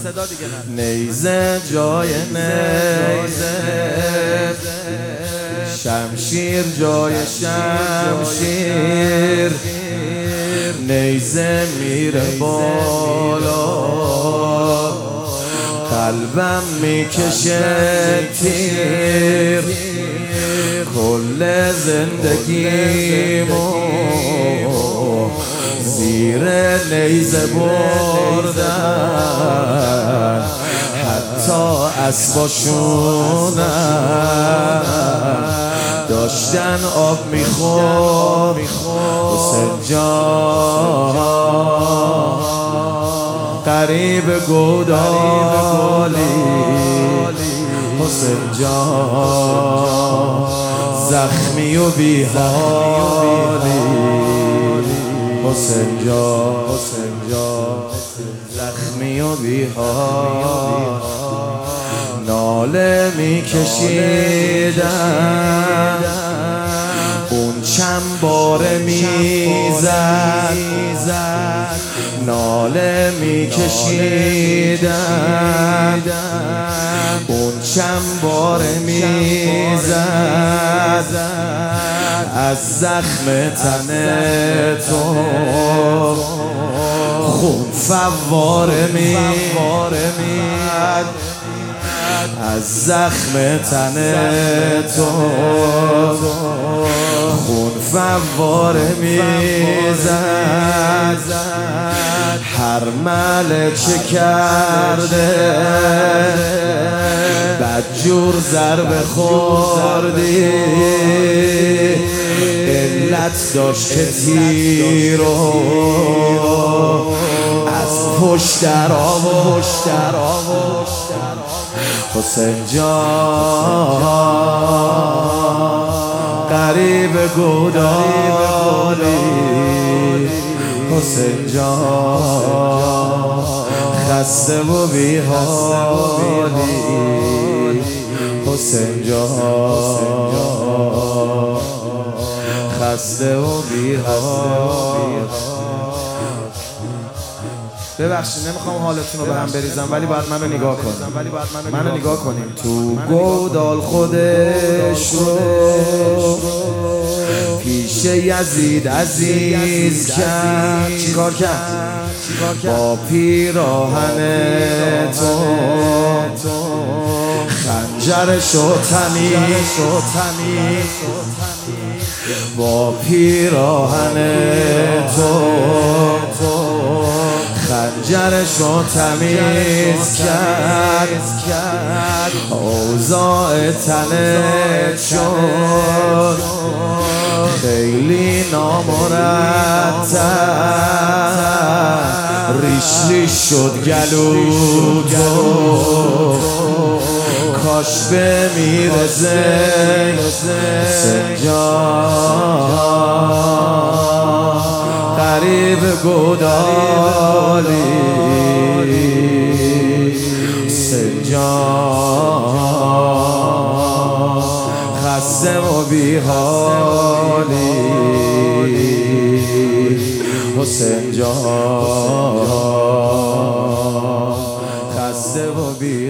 نیزه جای نیزه، شمشیر جای شمشیر، نیزه میره بالا، قلبم میکشه تیر، کل زندگیمو زیر نیزه بردن، حتی اسباشونم داشتن آب میخور. حسین جان قریب گودالی، حسین جان زخمی و بیحالی، حسین جان زخمی و بیحال، ناله میکشیدم اون چند باره میزد، ناله میکشیدم اون چند باره میزد، از زخم تن تو خون فواره میاد، از زخم تن تو خون فواره میزد، هر ملکه کرده بدجور ضربه خوردی، علت داشت که تیرو از پشت در آورد. حسین جان قریب گودالی، حسین جان خسته و بیحالی، حسین جان خسته و بیحالی. ببخشید نمیخوام حالتون رو به هم بریزم، ولی باید منو نگاه کنیم. تو گودال خودش رو پیش یزید عزیز کرد، چیکار کرد؟ با پیراهن تو خنجرشو تمیز، با پیراهن تو خنجرشو تمیز کرد، اوضاع تنت شد خیلی نامرتب، ریش شد گلوتو کاش بمیره حسین جان قریب گودالی، حسین جان خسته و بیحالی، حسین جان خسته و بیحالی.